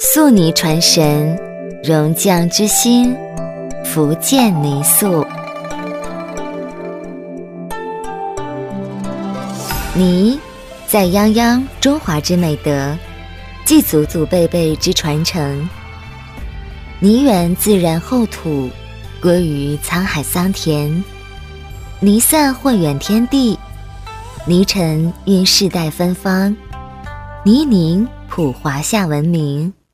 素泥传神，融匠之心，福建泥塑。泥在泱泱中华之美德，既祖祖辈辈之传承。泥源自然厚土，归于沧海桑田。泥散混远天地，泥尘蕴世代芬芳，泥泞谱华夏文明。